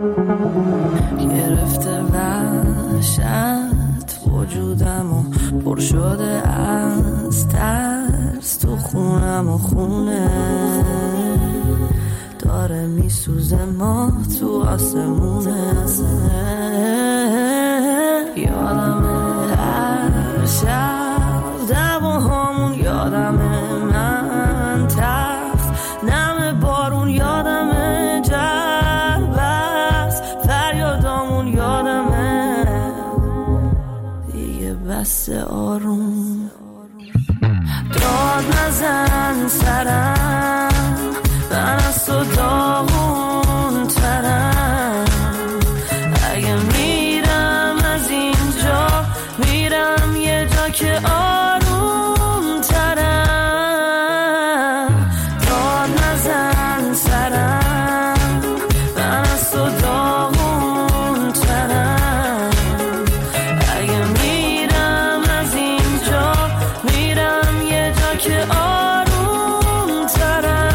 گرفته وحشت وجودمو پر شده از ترس، تو خونم و خونه داره میسوزه، ما تو آسمونه. یادمه هر شب دعواهامون، یادمه من تخت نم بارون، یادمه جربست فریادامون، یادمه دیگه بس آروم. داد نزن سرم، من از تو داغون ترم، اگه میرم از اینجا میرم یه جا که آروم ترم. داد نزن سرم، من از تو داغون ترم، اگه میرم از اینجا میرم یه جا که آروم ترم.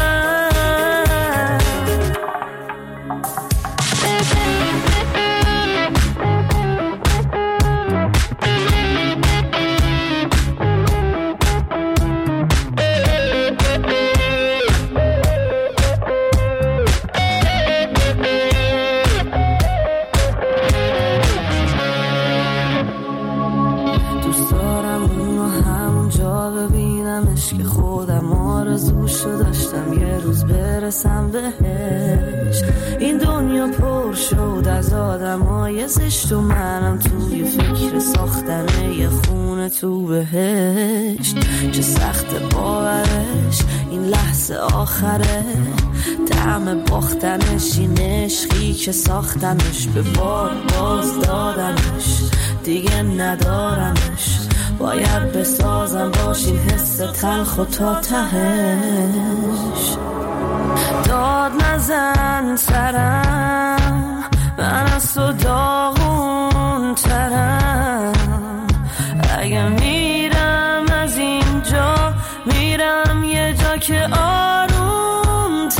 دوست دارم اونو همونجا ببینمش که خودم آرزوشو داشتم یه روز برسم بهش. این دنیا پر شد از آدمای زشت و منم توی فکر ساختن یه خونه تو بهشت. چه سخت باورش این لحظه آخره، طعم باختنش این عشقی که ساختمش، به بار باز دادمش دیگه ندارمش، باید بسازم باش این حس تلخ و تا تهش. داد نزن سرم، من از تو داغون ترم، اگه میرم از اینجا میرم یه جا که آروم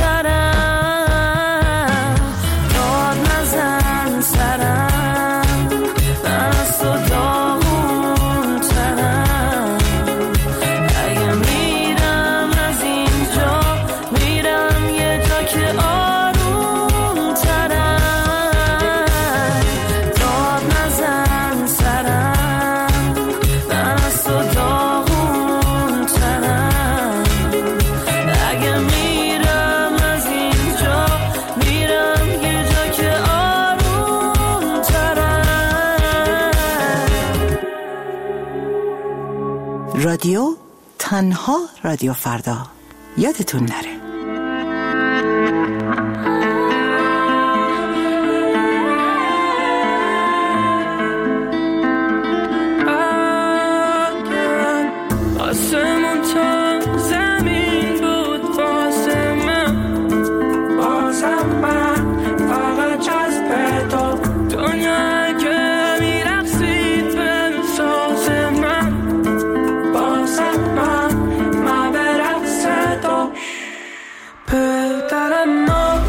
ترم. داد نزن سرم، من از تو داغون ترم، اگه میرم از اینجا میرم یه جا که آروم ترم. داد نزن سرم، من از تو داغون ترم، اگه میرم از اینجا میرم یه جا که آروم ترم. رادیو تنها رادیو فردا، یادتون نره. آسمون تا زمین بود واسه من، بازم من فقط جذب تو، دنیا که میرقصید به ساز من، بازم من برقص تو. پدرم ما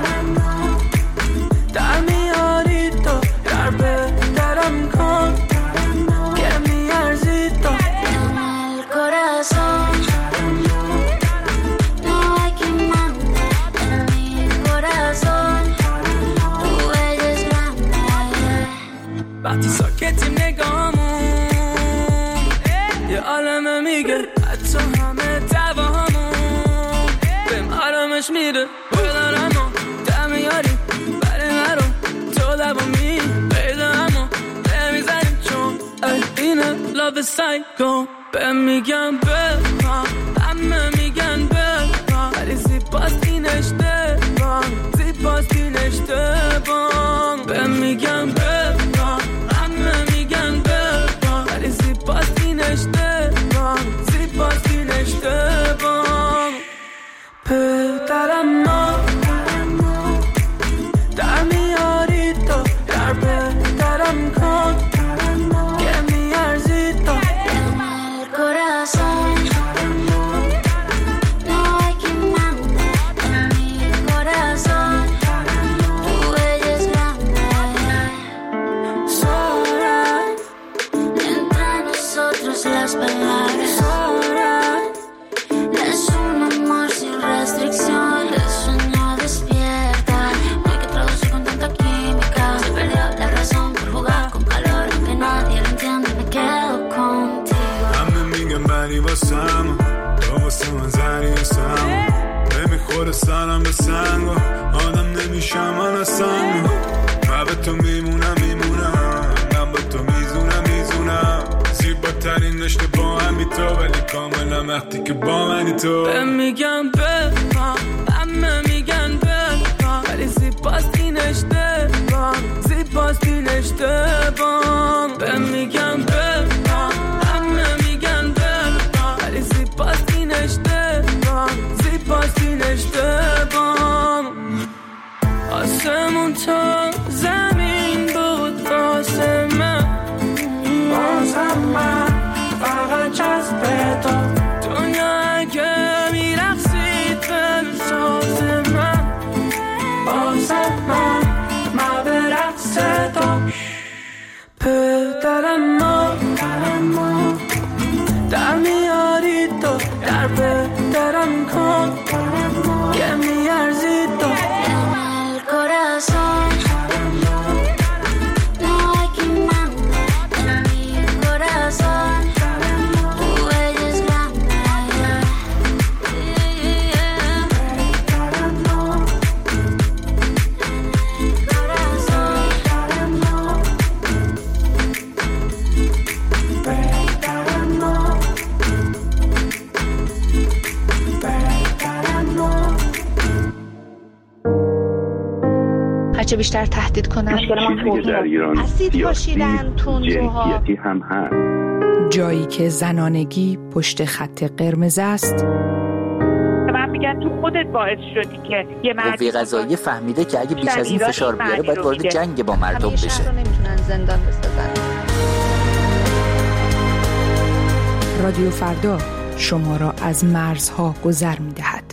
در میاری تو، در پدرم کن که میارزی تو. وقتی ساکتیم نگامون یه عالمه میگه، حتی همه دعواهامون بهم آرامش میده. بدارم و دمیاری برای من رو تو لبامی پیدا، اما نمیزنیم چون اینه لاب سایکو. بهم میگم بپا، همه میگن بپا، ولی زیباست این اشتباه، زیباست این اشتباه. بهم میگم بپا، همه میگن بپا، ولی زیباست این اشتباه، زیباست این اشتباه. پدرم ما در میاری تو، در پدرم کن که میارزی تو. زنی واسم، تو واسه من زنی واسم، نمیخوره سرم به سنگ و آدم نمیشم من اصلا. من به تو میمونم من به تو میزونم زیباترین رشته با همی تو، ولی کاملا وقتی که با منی تو. میگم بفهم همه میگن بفهم، ولی زیباست این اشتباه، زیباست این اشتباه. میگم بفهم همه میگن بفهم، ولی زیباست این اشتباه، زیباست این اشتباه. آسمون تا زمین بود واسه من، واسه من فقط جذب تو. دنیا اگه میرقصید به ساز من، واسه من به رقص تو. پدرم ما در میاری تو، در پدرم کن که میارزی تو. هرچه بیشتر تهدید کنن اسید پاشیدن تندروها هم هست. جایی که زنانگی پشت خط قرمز است. من میگم تو خودت باعث شدی که یه مردی قضایی فهمیده که اگه بیش از این فشار بیاره باید وارد جنگ با مردم بشه. شهر رو نمیتونن زندان بسازن. رادیو فردا شما را از مرزها گذر می‌دهد.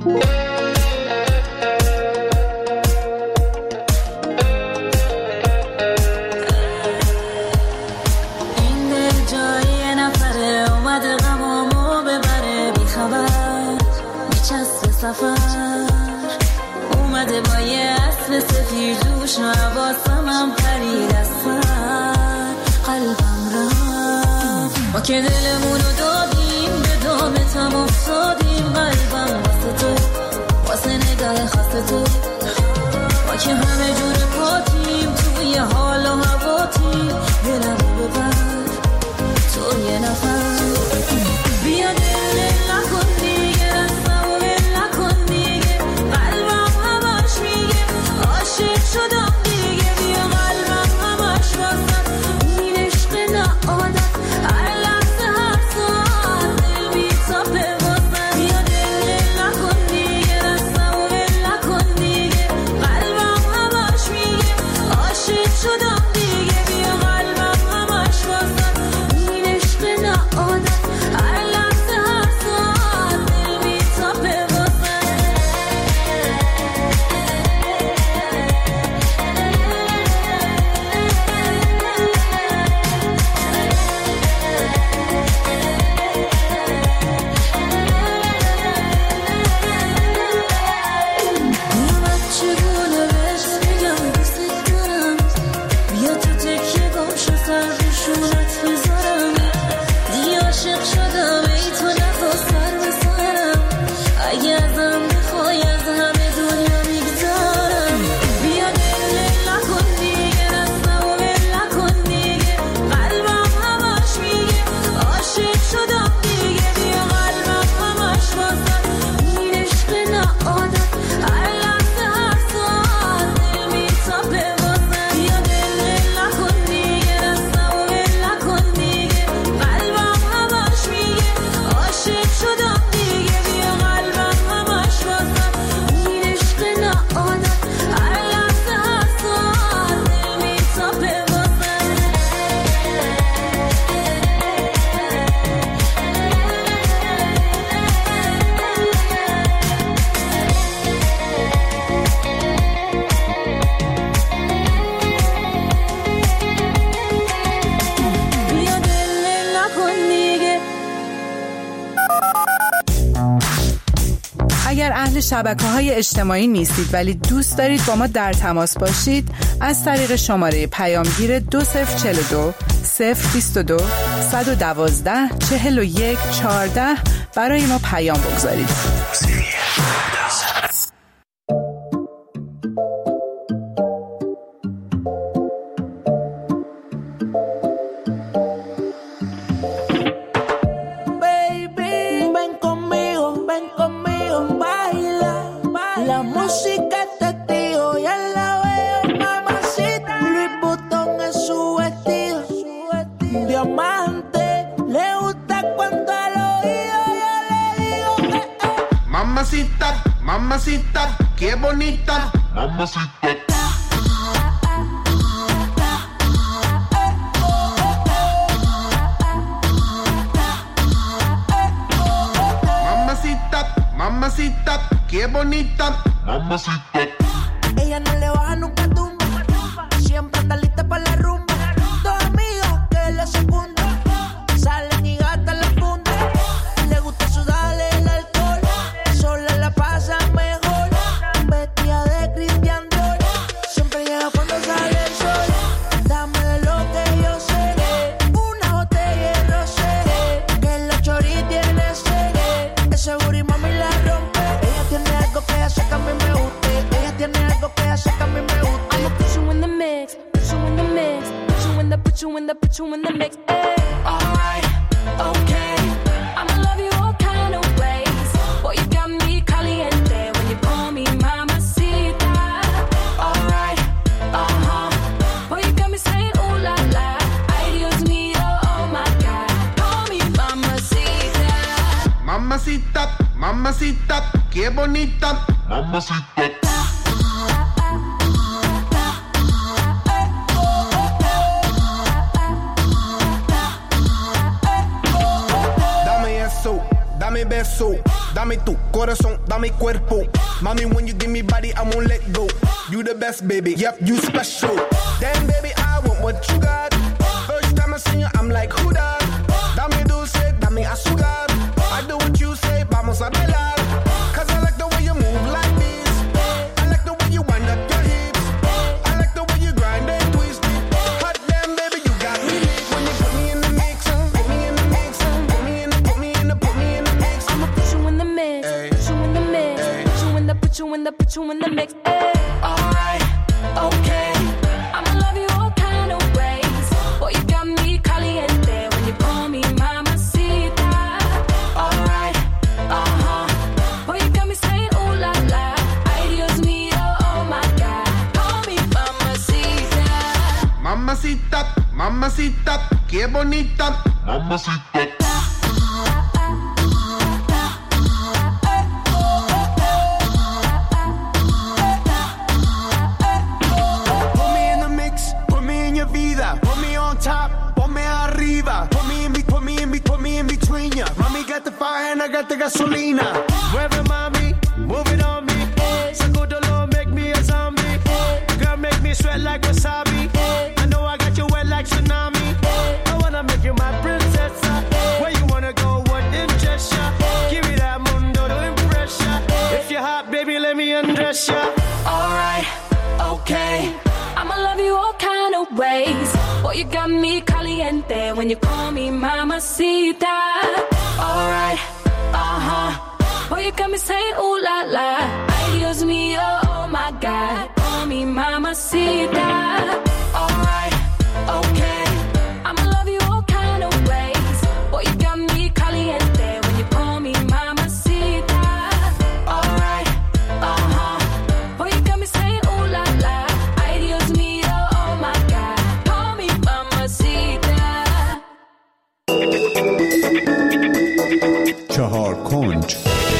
اومده با یه اسب سفید دوش و حواسم پرید از سر قلبم رفت. ما که دلمونو دادیم به دامتم افتادیم، قلبم واسه تو، واسه نگاه خاص تو. ما که همه جور پاتیم توی حال و هواتیم، دلمو ببر تو یه نفر. بیا دل نکن دیگه، شدم دیگه، بیا قلبم همش واسه این عشق نعادت، هر لحظه هر ساعت دل بی‌تابه واسه. بیا دل نکن دیگه، دستم و ول نکن دیگه، قلبم همش میگه عاشق شدم دیگه، بیا قلبم همش واسه این عشق نعادت، هر لحظه هر ساعت دل بی‌تابه واسه. اگر اهل شبکه‌های اجتماعی نیستید ولی دوست دارید با ما در تماس باشید، از طریق شماره پیامگیر 2042 022 112 41 14 برای ما پیام بگذارید. Mamacita, qué bonita. Mamacita. Mamacita, mamacita, qué bonita. Mamacita. Ella no le baja nunca tumba. Siempre anda lista para la rumba. Dos amigos que la secundan. Salen y gastan la funda. Le gusta sudarle el alcohol. Sola la pasa mejor. Vestida de Christian Dior. Siempre llega cuando sale el sol. Dame de lo que yo sé. Una botella de rosé. Que la chori tiene sed. Ese booty mami la rompe. Ella tiene algo que hace que a mí me guste. Ella tiene algo que hace que a mí me guste. I'ma put you in the mix. Put you in the mix. Put you in the, put you in the, put you in the mix. Ay. Alright, okay. I'ma love you all kind of ways. Boy, you got me caliente when you call me mamacita. Alright, boy, you got me saying ooh la la. Ay, Dios mío, oh my God. Call me mamacita. Mamacita, mamacita, qué bonita. Mamacita. Dame beso, dame tu corazón, dame cuerpo. Mami, when you give me body, I won't let go. You the best, baby, yep, you special. Damn, baby, I want what you got. First time I see you, I'm like, who that? Dame dulce, dame azúcar. I do what you say, vamos a bailar. Cause I like the way you move like this. I like the way you wind up your hips. I like the way you grind and twist it. Hot damn, baby, you got me lit. When you put me in the mix, put me in the mix, put me in the, put me in the, put me in the mix. I'ma put you in the mix, Ay. put you in the mix, Ay. put you in the, put you in the, put you in the mix. Ay. Alright, okay. I'ma love you all kind of ways. Boy, you got me caliente when you call me mamacita. Alright, boy, you got me saying ooh la la. Ay, Dios mío, oh my God. Call me mamacita. Mamacita, mamacita, qué bonita. Mamacita. Put me in the mix, put me in your vida. Put me on top, ponme arriba. Put me in, put me in, put me in between ya. Mommy got the fire and I got the gasolina. Mueve mami, move it on me. Sacudolo, make me a zombie. Girl, make me sweat like wasabi. I know I got you wet like tsunami. I wanna make you my princess. Where you wanna go, what interest ya? Give me that mundo to impress ya. If you're hot, baby, let me undress ya. Alright, okay. I'ma love you all kind of ways. Boy, you got me caliente when you call me mamacita. Alright, boy, you got me saying ooh la la. Ay, Dios mío, oh my God. Call me mamacita. Alright, okay. I'ma love you all kind of ways. Boy, you got me caliente when you call me mamacita. Alright, boy, you got me saying ooh la la. Ay, Dios mío, oh my God. Call me mamacita. چهار کنج.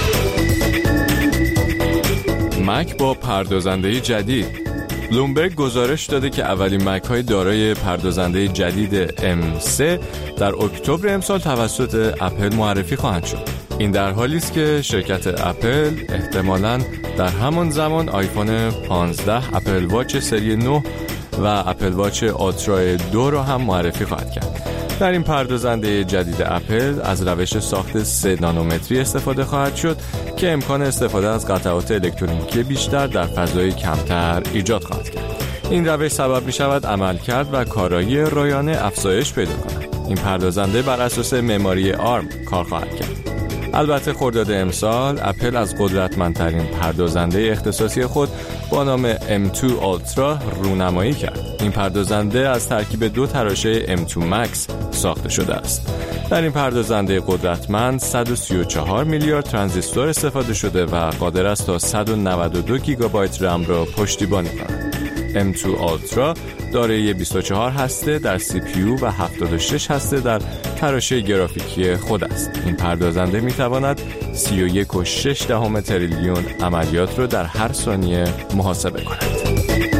مک با پردازنده جدید. بلومبرگ گزارش داده که اولین مک‌های دارای پردازنده جدید M3 در اکتبر امسال توسط اپل معرفی خواهند شد. این در حالی است که شرکت اپل احتمالاً در همان زمان آیفون 15، اپل واچ سری 9 و اپل واچ آلترا 2 را هم معرفی خواهد کرد. در این پردازنده جدید اپل از روش ساخت 3 نانومتری استفاده خواهد شد که امکان استفاده از قطعات الکترونیکی بیشتر در فضای کمتر ایجاد خواهد کرد. این روش سبب می شود عملکرد و کارایی رایانه افزایش پیدا کند. این پردازنده بر اساس معماری آرم کار خواهد کرد. البته خرداد امسال اپل از قدرتمندترین پردازنده اختصاصی خود با نام M2 Ultra رونمایی کرد. این پردازنده از ترکیب 2 تراشه M2 Max ساخته شده است. در این پردازنده قدرتمند 134 میلیارد ترانزیستور استفاده شده و قادر است تا 192 گیگابایت رم را پشتیبانی کند. M2 Ultra دارای 24 هسته در CPU و 76 هسته در تراشه گرافیکی خود است. این پردازنده میتواند 31.6 تریلیون عملیات را در هر ثانیه محاسبه کند.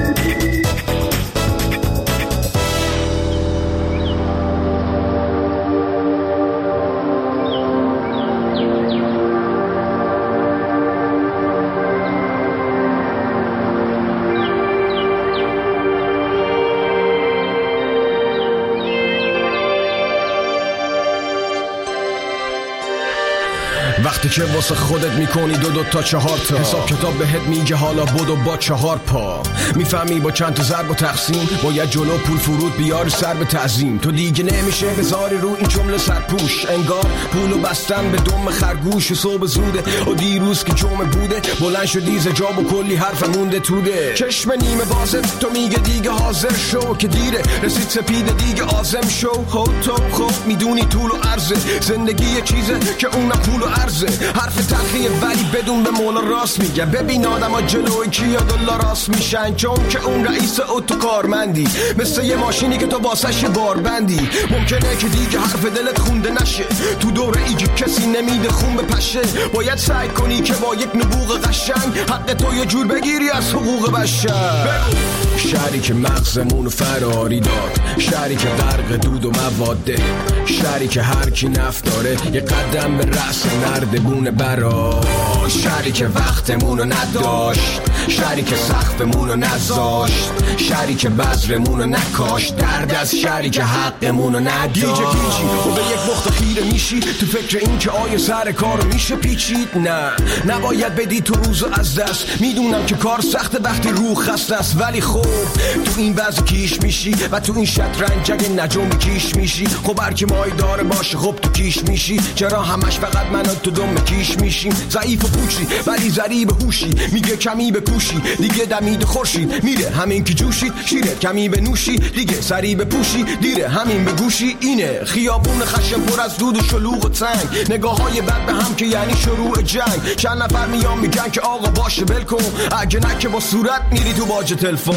وقتی که واسه خودت میکنی 2 تا 4 تا حساب کتاب بهت میگه حالا بدو با 4 پا میفهمی با چند تا ضرب و تقسیم باید جلو پول فرود بیاری سر به تعظیم. تو دیگه نمیشه بذاری رو این جمله سرپوش انگار پولو بستن به دم خرگوش و صبح زوده و دیروز که جمعه بوده بلند شدی زجاب و کلی حرف مونده توده. چشم نیمه بازه تو میگه دیگه حاضر شو که دیره رسید سپیده دیگه آزم شو. تو خب میدونی طول و عرضه زندگی یه چیزه که اونم پول و عرضه. حرف تلخیه ولی بدون به مولا راست میگه. ببین آدم ها جلوی کیا دلا راست میشن چون که اون رئیس اتوکارمندی مثل یه ماشینی که تو واسش باربندی. ممکنه که دیگه حرف دلت خونده نشه تو دوره ای که کسی نمیده خون بپشه. باید سعی کنی که با یک نبوغ قشنگ حق تو یه جور بگیری از حقوق بشر. شهری که مغزمون فراری داد، شهری که غرق دود و مواده، شهری که هر کی نفت داره یه قدم به رأس نردبونه برا. شهری که وقتمونو نداشت، شهری که سقفمونو نذاشت، شهری که بذرمونو نکاشت، درد از شهری که حقمونو نداشت. گیجه گیجی و به یک نقطه خیره میشی تو فکر این که آیا سر کارو میشه پیچید. نه نباید بدی تو روزو از دست. میدونم که کار سخته وقتی روح خسته است ولی خب تو این وضع کیش میشی و تو این شطرنج اگه نجوم کیش میشی. خب هر کی مای داره باشه خب تو کیش میشی. چرا همش فقط من و تو دم کیش میشیم؟ ضعیف و پوچی ولی ضریب هوشی میگه کمی بکوشی دیگه دمید خورشید میره همین که جوشید شیره کمی به نوشی دیگه سری بپوشی دیره همین به گوشی. اینه خیابون خشم پر از دود و شلوغ و تنگ نگاههای بد به هم که یعنی شروع جنگ. چند نفر میان میگن که آقا باشه ول کن اگه نه که با صورت میری تو باج تلفن.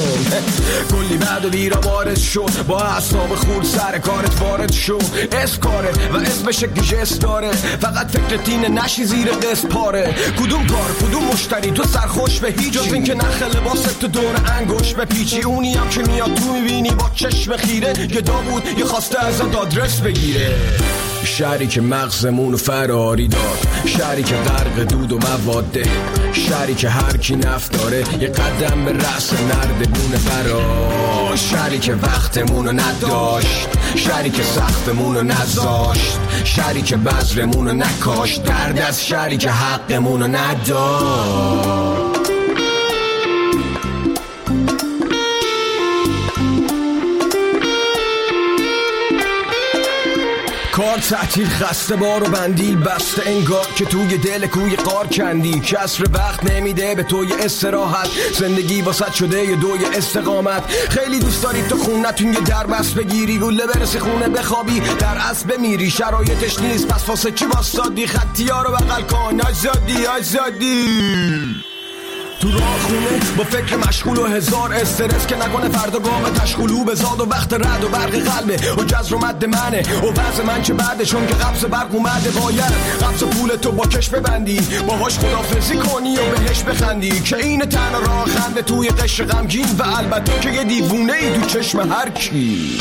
کلی بعد و بیرا وارد شد با اعصاب خورد سر کارت وارد شد. اسکاره و اسمش گژست داره فقط فکر تینه نشی زیر قسط پاره. کدوم کار کدوم مشتری تو سرخوش به هیچ جز این که نخ لباست تو دور انگوش به پیچی. اونی هم که میاد تو میبینی با چشم خیره یه داوود یه خواسته ازت آدرس بگیره. شهری که مغزمونو فراری داد، شهری که غرق دود و مواده، شهری که هر کی نفت داره یه قدم به رأس نردبونه برا. شهری که وقتمونو نداشت، شهری که سقفمونو نذاشت، شهری که بذرمونو نکاشت، درد از شهری که حقمونو نداشت. کار تعطیل خسته بار و بندیل بسته انگار که توی دل کوی قار کندی. کسر وقت نمیده به توی استراحت زندگی واسط شده یه دوی استقامت. خیلی دوست داری تو خونتون یه دربست بگیری گوله برسی خونه بخوابی در اصل بمیری. شرایطش نیست پس واسه چی واسادی خطی ها رو بغل کن آزادی تو راه خونه با فکر مشغول و هزار استرس که نکنه فردا گام تشغولو بزاد و وقت رد و برق قلبه و جزر و مد منه و وضع من چه بعده چون که قبض برق اومده. باید قبض پول تو با کش ببندی باهاش خدافزی کنی و بهش بخندی که این تنها راه خنده توی قشر غمگین و البته که یه دیوونه ای تو چشم هر کی.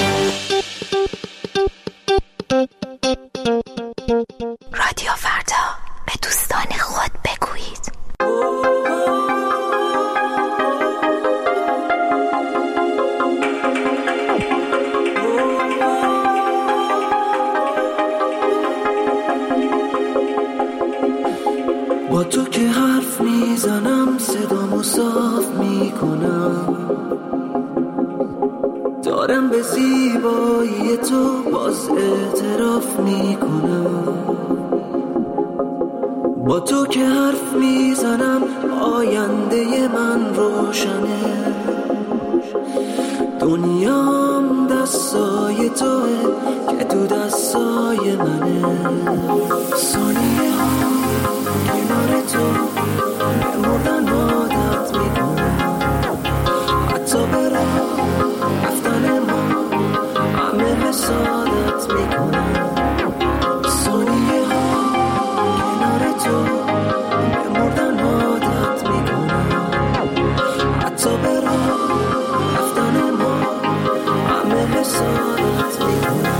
رادیو فردا به دوستان خود بگویید. با تو که حرف میزنم صدامو صاف میکنم دارم به زیبایی تو باز اعتراف میکنم، با تو که حرف میزنم آینده من روشنه، دنیام دستای توه که تو دستای منه، ثانیه ها کنار تو بمردن عادت میکنم، حتی برای رفتن ما همه حسادت میکنم، ثانیه ها کنار تو بمردن عادت میکنم، حتی برای رفتن ما همه حسادت میکنم.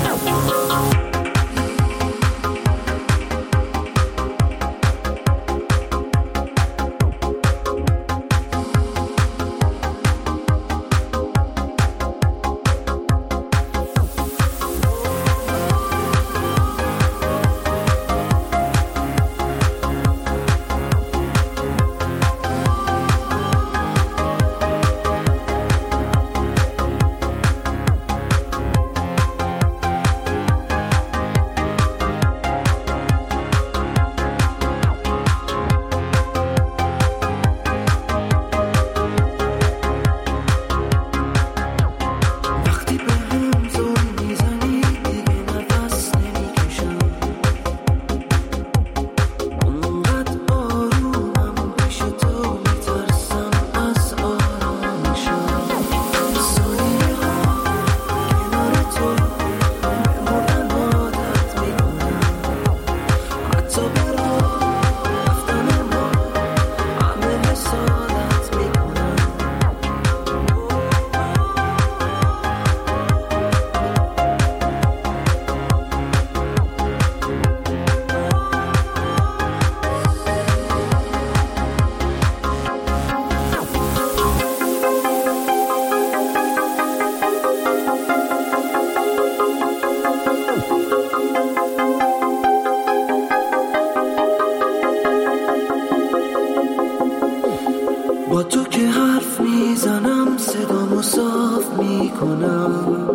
با تو که حرف میزنم صدامو صاف میکنم،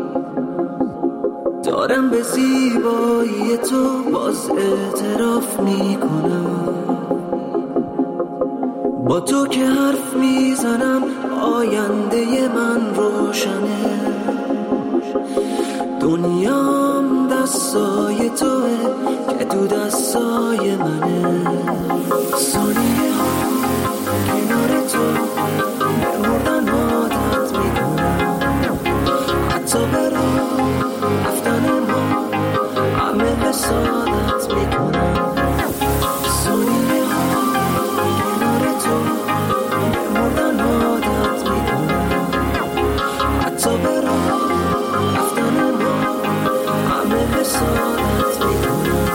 دارم به زیبایی تو باز اعتراف میکنم، با تو که حرف میزنم آینده من روشنه، دنیام دستای توه که تو دستای منه، ثانیه ها کنار تو بمردن عادت میکنم، حتی برای رفتن ما همه حسادت میکنم، ثانیه ها کنار تو بمردن عادت میکنم، حتی برای رفتن ما همه حسادت میکنم.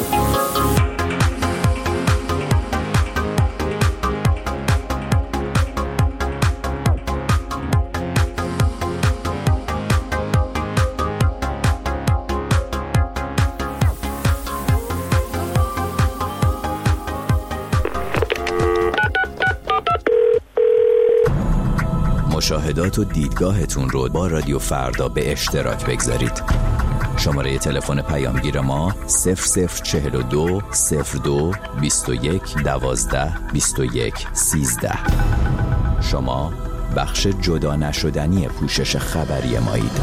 مشاهدات و دیدگاهتون رو با رادیو فردا به اشتراک بگذارید. شماره تلفن پیامگیر ما 0042 02 21 12 21 13. شما بخش جدا نشدنی پوشش خبری مایید.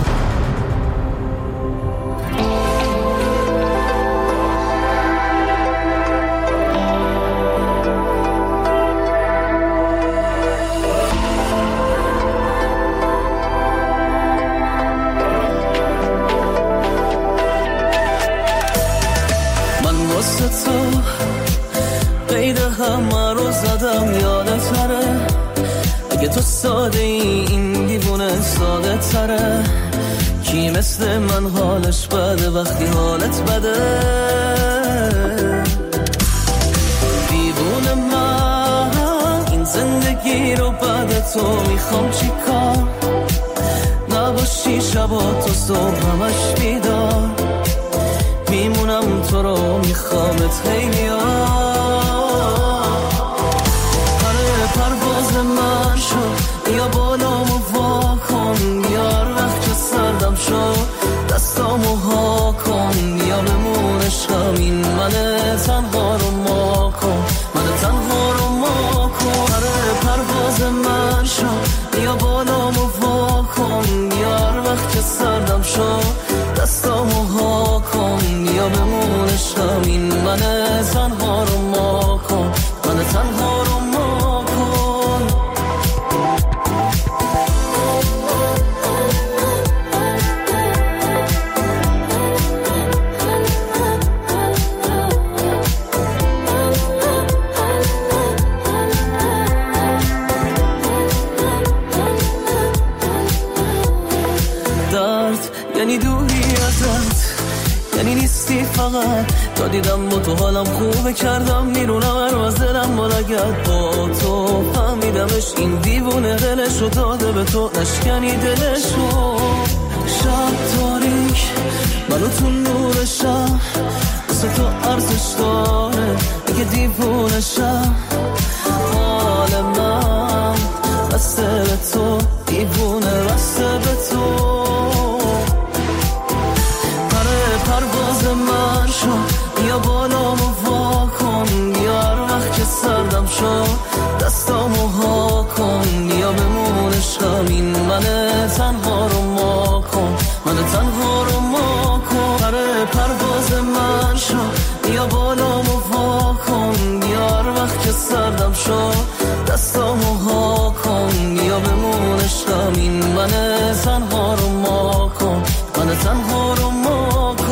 اگه تو ساده این دیوونه ساده تره، کی مثل من حالش بده وقتی حالت بده، دیوونه من این زندگی رو بعد تو میخوام چی کار، نباشی شبا تو صبح همش بیدار، میمونم تو رو میخوامت خیلی پرواز من شد یا بالامو وا کن یا تنها رو ما کن، من تنها رو ما کن. آره پرواز من شد بیا بالامو وا کن، بیار وقت که سردم شد دستامو ها کن، یا بمونشم این من تنها رو ما کن، من تنها رو ما کن. درد یعنی دوری ازت، یعنی نیستی فقط تا دیدم با تو حالم خوبه، کردم میرونم از دلم مالگت با تو، فهمیدمش این دیوونه دلشو داده به تو، نشکنی دلشو. شب تاریک منو تو نورشم، واسه تو ارزش داره اگه دیوونشم، حال من بسته به تو، دیوونه بسته به تو. پرواز من شد بیا بالامو وا کن، بیار وقت که سردم شد دستامو ها کن، یا بمونشم این من تنها رو ما کن، من تنها رو ما کن. آره پرواز من شد بیا بالامو وا کن، بیار وقت که سردم شد دستامو ها کن، یا بمونشم این من تنها رو ما کن، من تنها رو ما کن.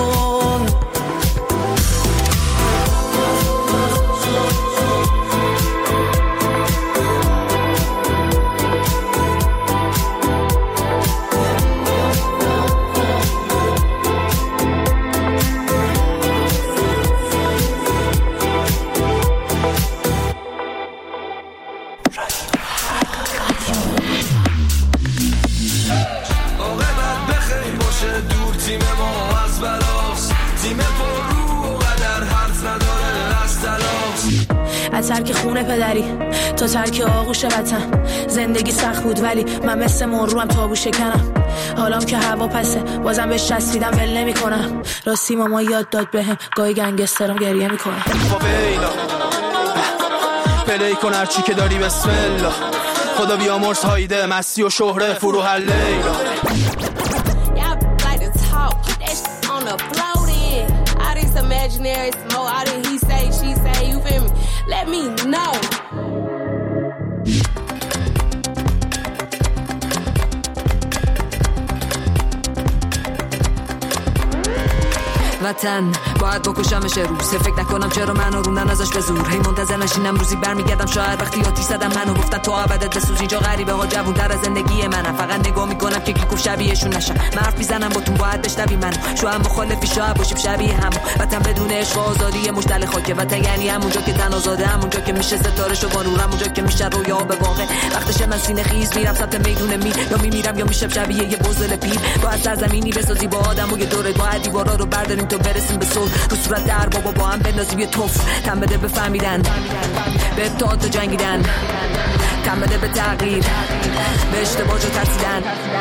از ترک خونه پدری تا ترک آغوش وطن، زندگی سخت بود ولی من مثل مروم تابو شکنم، حالام که هوا پسه بازم بهش چسبیدم ول نمی کنم، راستی ماما یاد داد بهم گاهی گنگسترم گریه می کنم. پلی کن هرچی که داری بسم الله، خدا بیامرز هایده مستی و شهره فروح لیلا. Imaginary smoke, all that he say, she say, you feel me? Let me know. وطن باید بکشمش روز، فکر نکنم چرا منو روندن ازش به زور، هی منتظر نشینم روزی برمیگردم شاید وقتی آتیش زدم منو گفتن تو ابدت بسوز، اینجا غریبه ها جوون‌تر از زندگی منم، فقط نگاه میکنم که کی گفت شبیهشون نشم، من حرف میزنم با تو باید بشنوی منو، شو هم مخالفی شاید باشیم شبیه هم، وطن بدون عشق و آزادی مشتل خاکه، وطن یعنی همونجا که تن آزاده، همونجا که میشه ستاره شو با نور، همونجا که میشه رویا به واقع، وقتش من سینه خیز میرم سمت میدون می، یا میمیرم یا میشم شبیه یه بزدل پیر، باید سرزمینی بسازی با آدم و یه دوره، باید دیوارا رو برداریم تو برسیم به صلح، رو صورت در بابا با هم بندازیم یه توف، تن بده به فهمیدن، به ابتعاد و جنگیدن، تن بده به تغییر، به اشتباه جو ترسیدن.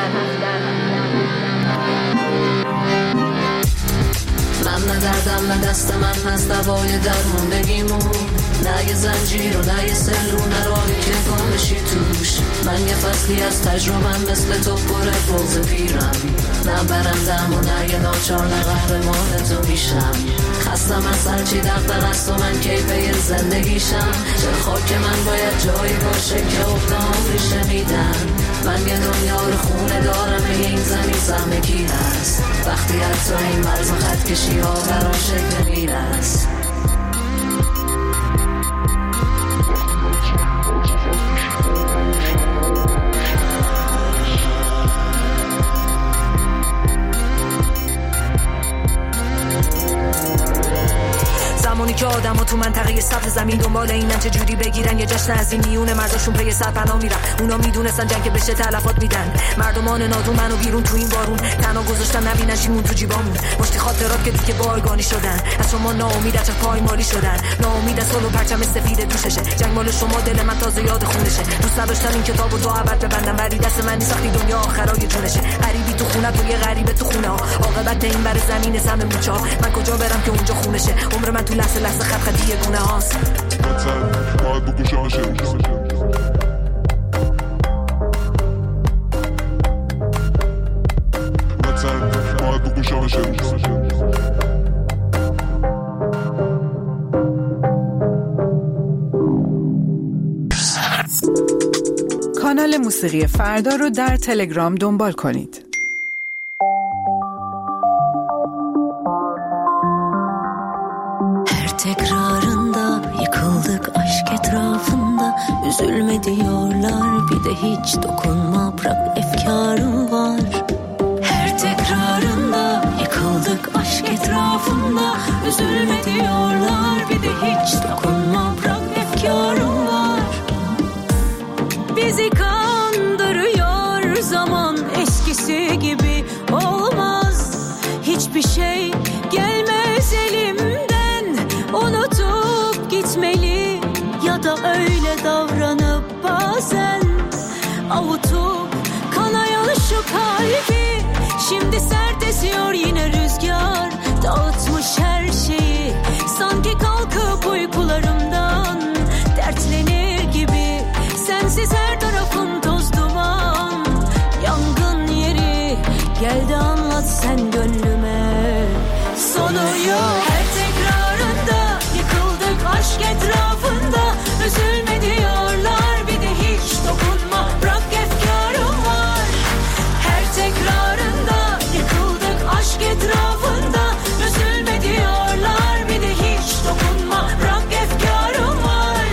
من نه دردم نه دست من هست دوای درموندگیمون، نه یه زنجیر و نه یه سلو، نه راهی که گم بشی توش، من یه فصلی از تجربم مثل تو پر فوز پیرم، نه برندم و نه یه ناچار، نه قهرمان تو میشم، خستم از هرچی دغدغه است و من کیفه زندگیشم، چرا خاک من باید جایی باشه که افتام ریشه میدن، من یه دنیا رو خونه دارم، این زمین سهم کی هست، وقتی حتی این مرز و خط کشی ها برا شکل میرست. زمانی که آدم‌ها تو منطقه سبز زمین دنبال اینن چه جوری بگیرن یه جشن از این میونه، مرداشون پی سرپناه میرن، اونا میدونستن جنگ بشه تلفات میدن، مردمان نادون منو بیرون تو این بارون، تنها گذاشتن نبینن شیمون تو جیبامون، مشتی خاطرات که دیگه بارگانی شدن، از شما ناامید از پایمالی شدن، ناامید از سولو پرچم سفید دوششه، جنگ مال شما دل من تازه یاد خونشه، دوست نداشتم این کتابو تو ابد ببندم، ولی دست من نیست وقتی دنیا آخرای جونشه، غریبی تو خونه تو یه غریبه تو خونه ها، عاقبت این بر زمین سم موچا، من کجا برم که اونجا خونشه، عمر من تو لحظه لحظه خط خطی گونه هاست. باید بکشمش کانال موسیقی فردا رو در تلگرام دنبال کنید. Her tekrarında yıkıldık aşk etrafında. Üzülme diyorlar bir de hiç dokunma, bırak efkarım var. Her tekrarında yıkıldık aşk etrafında. Üzülme diyorlar bir de hiç dokunma, bırak efkarım var. Bizi kandırıyor zaman, eskisi gibi olmaz. Hiçbir şey gelmez elimden, unutup gitmeli ya da öyle davranıp bazen avutup kanayan şu kalbi. Şimdi sert esiyor yine rüzgar, dağıtmış her şeyi. Sanki kalkıp uykularımdan dertlenir gibi. Sensiz her tarafım toz duman, yangın yeri. Gel de anlat sen gönlüme, sonu yok. Her tekrarında yıkıldık aşk etrafında. Üzülme diyorlar bir de hiç dokunma, bırak efkarım var. Her tekrarında yıkıldık aşk etrafında. Üzülme diyorlar bir de hiç dokunma, bırak efkarım var.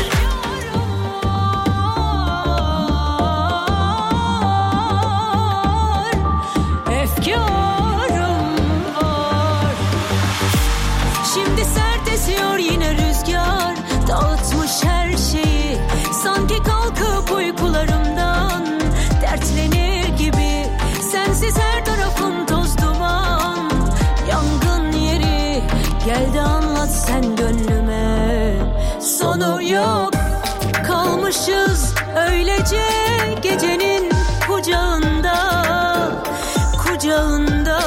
Efkarım var. Şimdi sert esiyor yine rüzgar, dağıtmış her şeyi. Sanki kalkıp uykularımdan dertlenir gibi. Sensiz her tarafım toz duman, yangın yeri. Gel de anlat sen gönlüme, sonu yok. Kalmışız öylece gecenin kucağında, kucağında.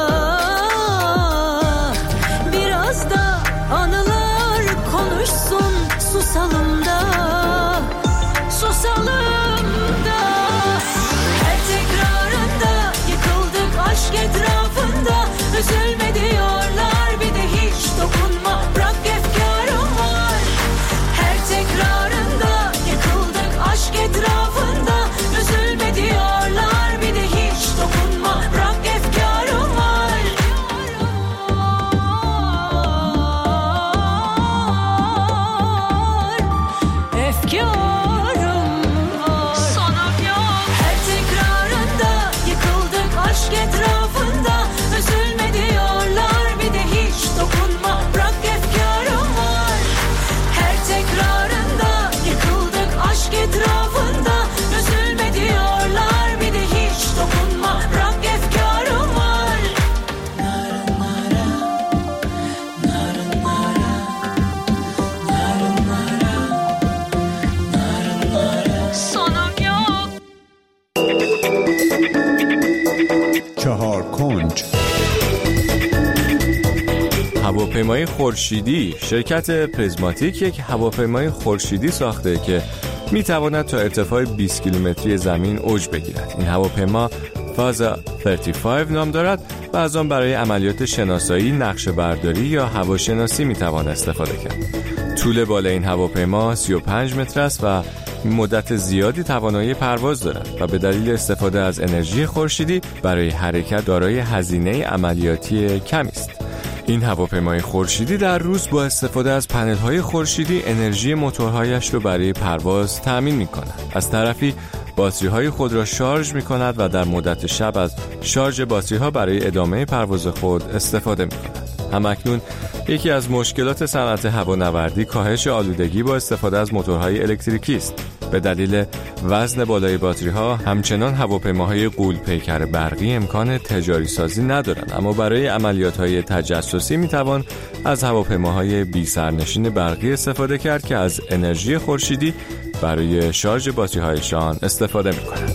Biraz da anılar konuşsun, susalım da, susalım da. Her tekrarında yıkıldık aşk etrafında. Üzülme diyorlar bir de hiç dokunma, bırak efkarım var. Her tekrarında yıkıldık aşk etrafında. Üzülme diyorlar bir de hiç dokunma, bırak efkarım var. Efkarım var. Sonum yok. Her tekrarında yıkıldık aşk etrafında. Üzülme diyorlar bir de hiç dokunma, bırak efkarım var. Her tekrarında yıkıldık aşk etrafında. Üzülme diyorlar bir de hiç dokunma, bırak efkarım var. Sonum yok. چهار کنج. هواپیمای خورشیدی. شرکت پریزماتیک یک هواپیمای خورشیدی ساخته که میتواند تا ارتفاع 20 کیلومتری زمین اوج بگیرد. این هواپیما فازا 35 نام دارد و از آن برای عملیات شناسایی، نقشه برداری یا هواشناسی میتوان استفاده کرد. طول بالای این هواپیما 35 متر است و مدت زیادی توانایی پرواز دارد و به دلیل استفاده از انرژی خورشیدی برای حرکت دارای هزینه عملیاتی کمی است. این هواپیمای خورشیدی در روز با استفاده از پنل‌های خورشیدی انرژی موتورهایش را برای پرواز تأمین می‌کند. از طرفی باتری‌های خود را شارژ می‌کند و در مدت شب از شارژ باتری‌ها برای ادامه پرواز خود استفاده می‌کند. همکنون یکی از مشکلات صنعت هوانوردی کاهش آلودگی با استفاده از موتورهای الکتریکی است. به دلیل وزن بالای باتری‌ها همچنان هواپیماهای غول‌پیکر برقی امکان تجاری سازی ندارند، اما برای عملیات‌های تجسسی می‌توان از هواپیماهای بی سرنشین برقی استفاده کرد که از انرژی خورشیدی برای شارژ باتری‌هایشان استفاده می‌کنند.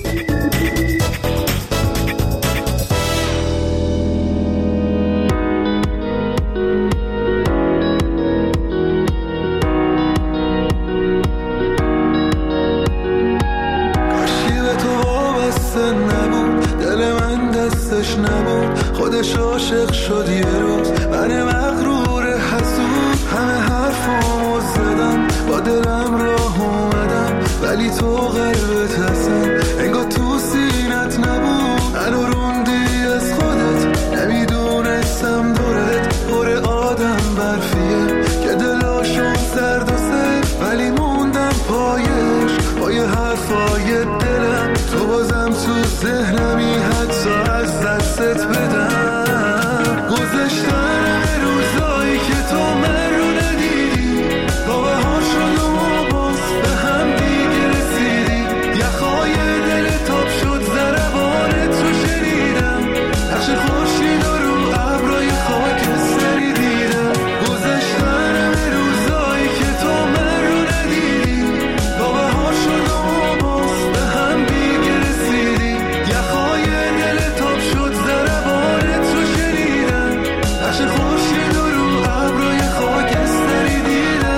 عاشق شد یه روز، من مغرور حسود همه حرفامو زدم، با دلم راه اومدم ولی تو قلبت هستن انگار تو سینت نبود، منو روندی از خودت، نمیدونستم دورت پر آدم برفیه که دلاشون سرد و سرد، ولی موندم پایش پای حرفای دلم، تو بازم تو ذهنمی حتی از دستت بدم. گذشتن روزایی که تو من رو ندیدی، با بهار شد و باز به هم دیگه رسیدی، یخهای دل تاب شد ضربانت رو شنیدم، نقش خورشید رو ابرای خاکستری دیدم. گذشتن روزایی که تو من رو ندیدی، با بهار شد و باز به هم دیگه رسیدی، یخهای دل تاب شد ضربانت رو شنیدم، نقش خورشید رو ابرای خاکستری دیدم.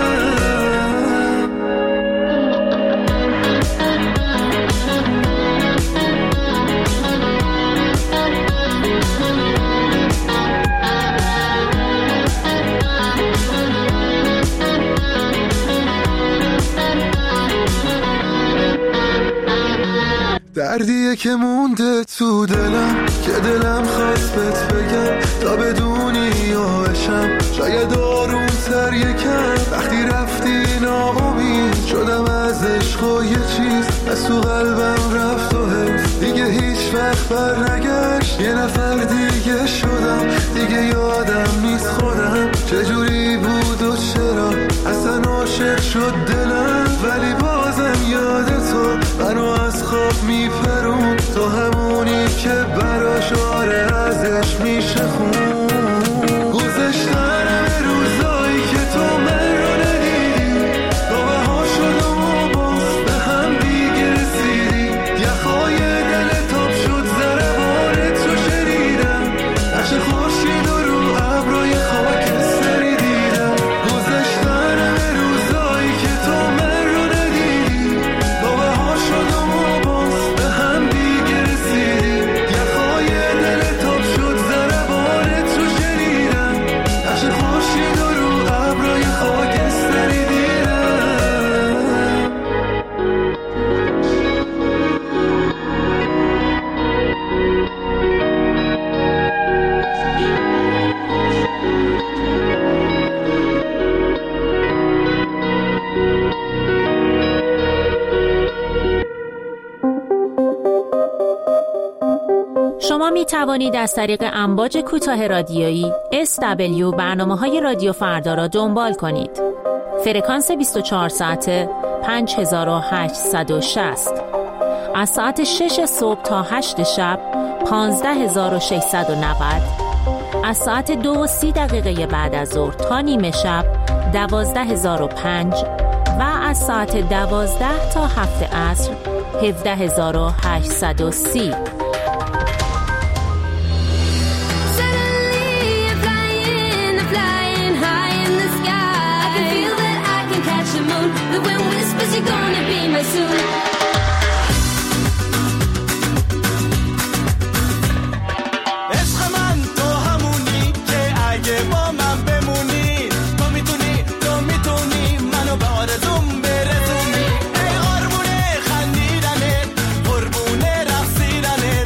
دردیه که مونده تو دلم که دلم خواست بهت بگم تا بدونی یاشم، شاید آروم تر یکم وقتی رفتی ناامید شدم از عشق و یه چیز از تو قلبم رفت و حیف دیگه هیچ وقت بر نگشت، یه نفر دیگه شدم دیگه یادم نیست خودم چجوری بود و چرا اصلا عاشق شد دلم، ولی بازم یاد تو منو از خواب میپرون، تو همونی که براش آره ازش میشه خون. گذشتن روزایی که تو من رو ندیدی، با بهار شد و باز به هم دیگه رسیدی، یخهای دل تاب شد ضربانت رو شنیدم، نقش خورشید رو ابرای خاکستری دیدم. گذشتن روزایی که تو من رو ندیدی، با بهار شد و باز به هم دیگه رسیدی، یخهای دل تاب شد ضربانت رو شنیدم، نقش خورشید رو ابرای خاکستری دیدم. شما می توانید از طریق امواج کوتاه رادیویی SW برنامه‌های رادیو فردا را دنبال کنید. فرکانس 24 ساعته 5860. از ساعت 6 صبح تا 8 شب 15690. از ساعت 2:30 بعد از ظهر تا نیمه شب 12005 و از ساعت 12 تا 7 عصر 17830. The wind whispers you're gonna be my soon. عشق من تو همونی که اگه با من بمونی، تو میتونی منو به آرزوم برسونی، ای قربونه خندیدنه قربونه رقصیدنه،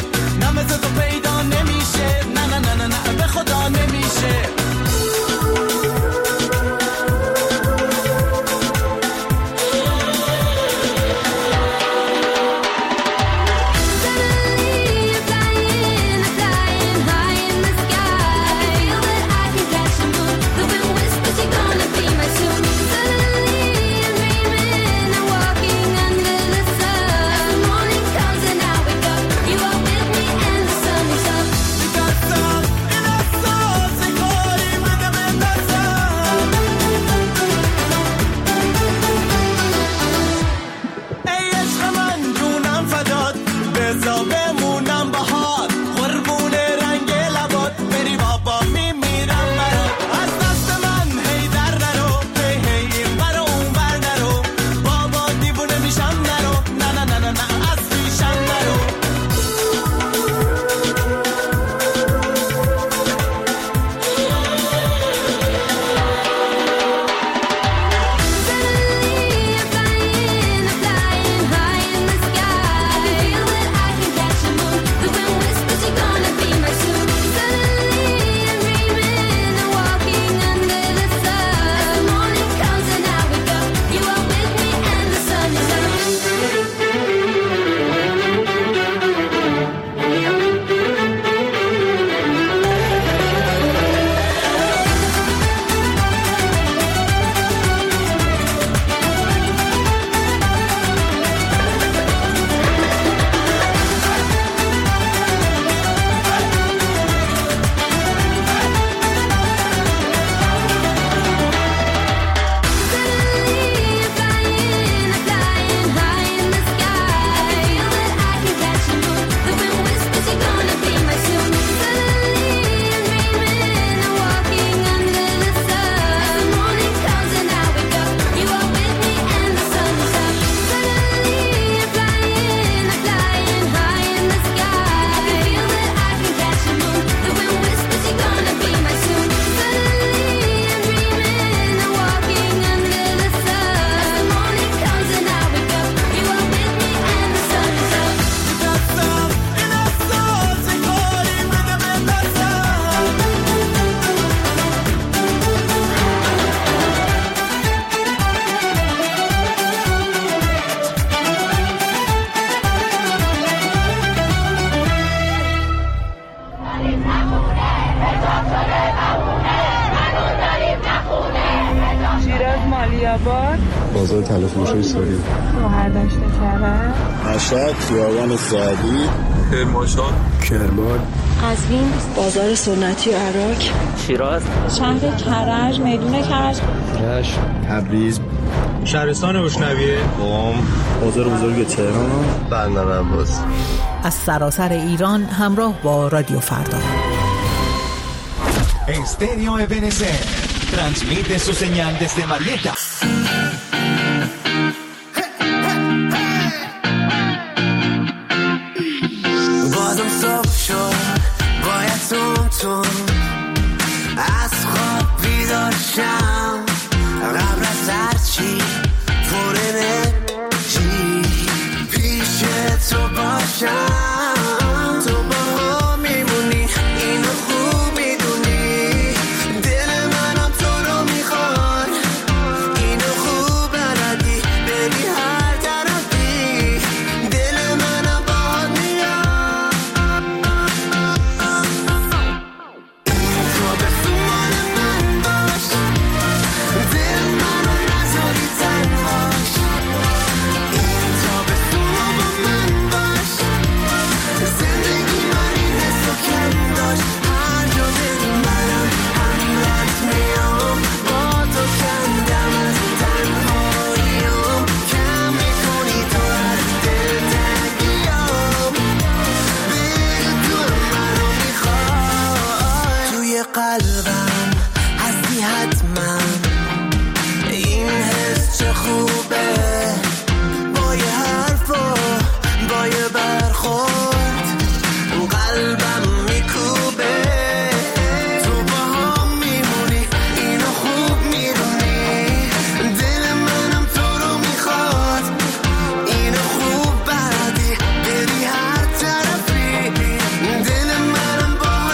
عالی‌آباد، بازار تلفروشی ساری، شهردشت کرج، مشهد، خیابان سعدی، کرمانشاه، کرمان، قزوین، بازار سنتی عراق، شیراز، شهر کرج، میدون کرج، رشت، تبریز، شهرستان روشنویه، قم، بازار بزرگ تهران، بندر عباس. از سراسر ایران همراه با رادیو فردا. Estéreo Ebenezer transmite su señal desde Marietta. بازم صبح شد باید تون از خواب بیدار شم قبل از هرچی پر انرژی پیش تو باشم تو با هم میمونی اینو خوب میدونی دل منم تو رو میخواد اینو خوب بلدی بری هر طرفی دل منم باهات میاد تو بسو مال من باش دل منو نذاری تنهاش تو بسو با من باش زندگی من این حسو کم داشت هر جا بری منم همرات میام با تو کندم از تنهاییم کم میکنی تو از دل تنگیام بگو تو منو میخوای توی قلبم هستی حتما این حس چه خوبه با یه حرف و با یه برخورد قلبم میکوبه تو با هم میمونی اینو خوب میدونی دل منم تو رو میخواد اینو خوب بلدی بری هر طرفی دل منم باهات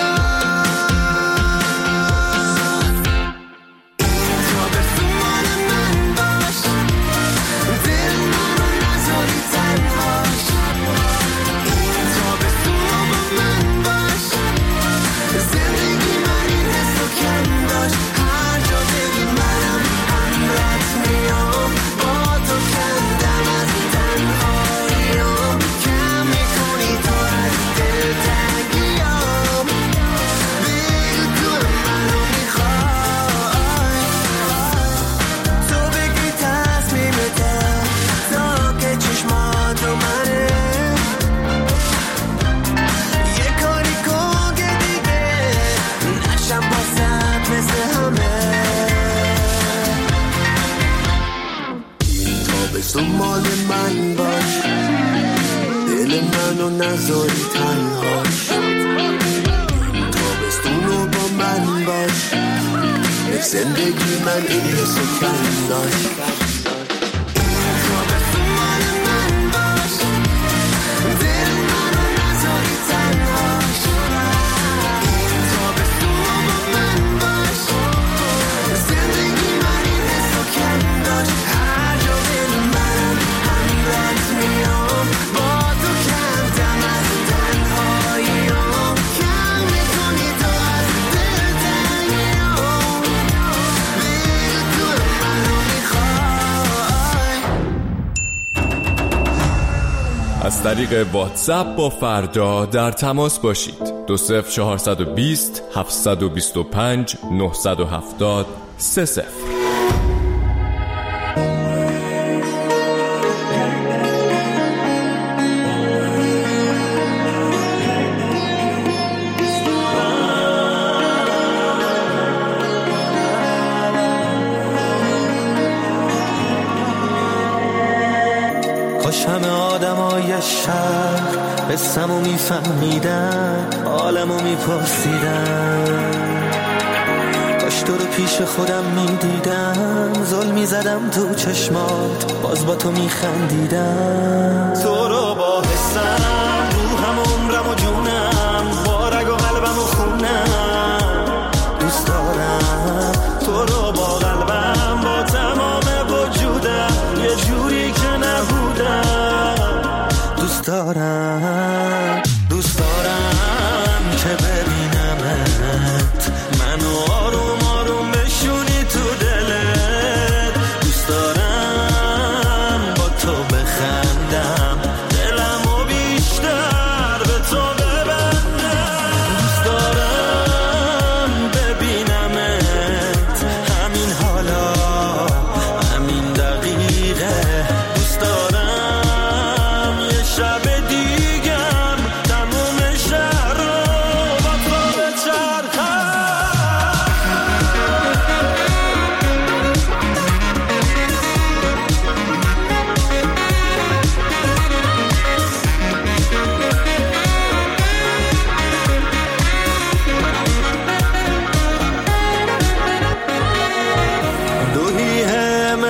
میاد تو بسو مال من باش دل منو نذاری تنهاش تو بسو با من باش زندگی من این حسو کم داشت هر جا بری منم همرات میام با تو کندم از تنهاییم کم میکنی تو از دل تنگیام بگو تو منو میخوای تو بگی تصمیمته تا که چشماتو منه یه کاری کن که دیگه نشم بازت مثل همه تا بسو مال من باش دل منو نذاری تنهاش تا بستونو با من باش زندگی من این حسو کم داشت تا بسو مال من باش دل منو نذاری تنهاش تا بستونو با من باش زندگی من این حسو کم داشت هر جا بری منم همرات میام با تو کندم از تنهاییم کم میکنی تو از دل تنگیام بگو تو منو میخوای از طریق واتساپ با فردا در تماس باشید. 20420 725 970 30. کاش همه آدمای شهر قصه‌مو میفهمیدن حالمو میپرسیدن کاش تو رو پیش خودم میدیدم ظلم میزدم تو چشمات باز با تو میخندیدم تو رو با حسم روحم و عمرم و جونم با رگ و قلبم و خونم دوست دارم تو رو با قلبم با تمام وجودم یه جوری که نبودم دوست دارم که ببینمت منو آروم آروم بشونی تو دلت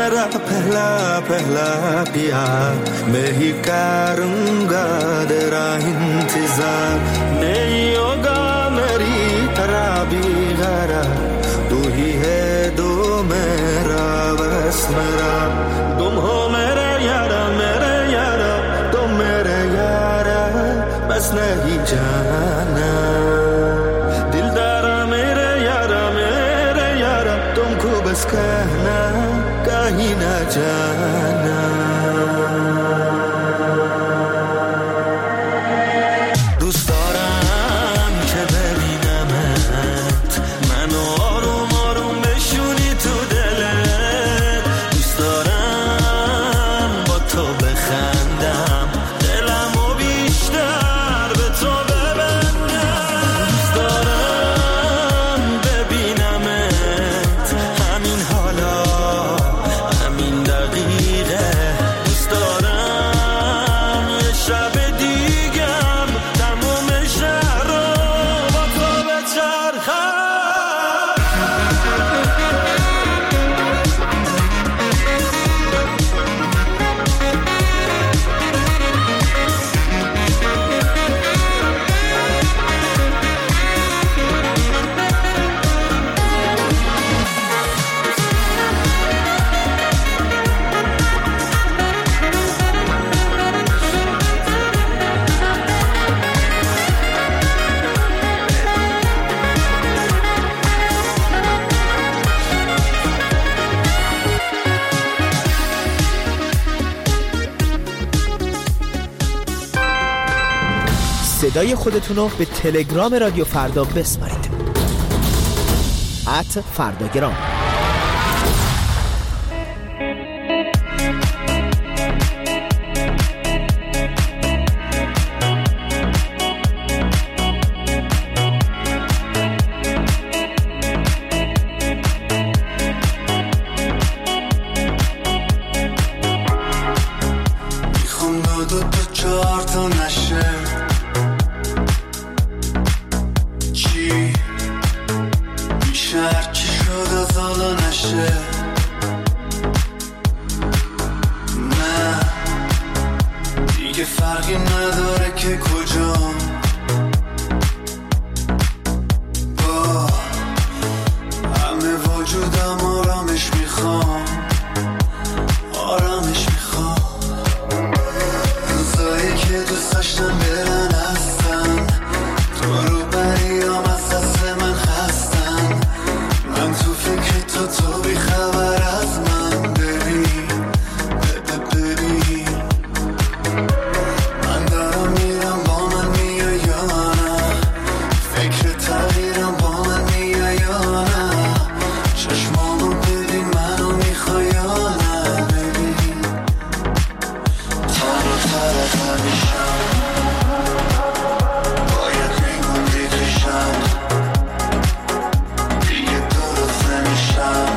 तेरा पहला पहला प्यार मैं ही करूँगा तेरा इंतजार नहीं होगा मेरी तरह भी गरा तू ही है दो मेरा बस मेरा तुम हो मेरे यारा तुम मेरे यारा बस नहीं जाना दिलदारा मेरे यारा तुमको बस कहना कहीं ना जाना دوست دارم که ببینمت منو آروم آروم بشونی تو دلت دوست دارم با تو بخندم دلمو بیشتر به تو ببندم دوست دارم ببینمت همین حالا همین دقیقه دوست دارم یه شب دیگم تموم شهر رو با تو بچرخم صدای خودتونو به تلگرام رادیو فردا بسپارید @فرداگرام. میخوام دو تا چهار تا نشه چی میشه هرچی شد از حالا نشه نه دیگه فرقی نداره که کجا با همه وجودم آرامش میخوام روزایی که دوست داشتم برن هستن تو رو بریام از دست من خستن من تو فکر تو بی خبر از من ببین من دارم میرم با من میای یا نه فکر تغییرم با من میای یا نه چشمامو ببین منو میخوای یا نه ببین طرف همیشم باید میموندی توشم دیگه درست نمیشم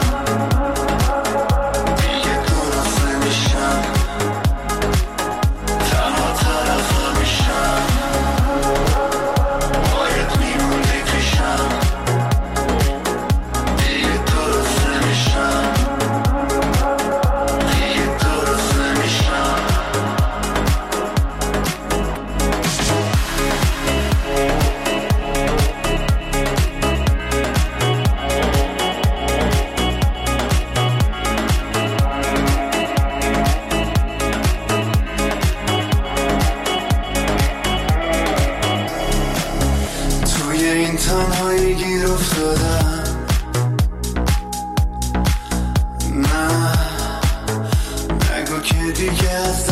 تنها طرف همیشم باید میموندی توشم دیگه درست نمیشم توی این تنهایی گیر افتادم نه نگو که دیگه از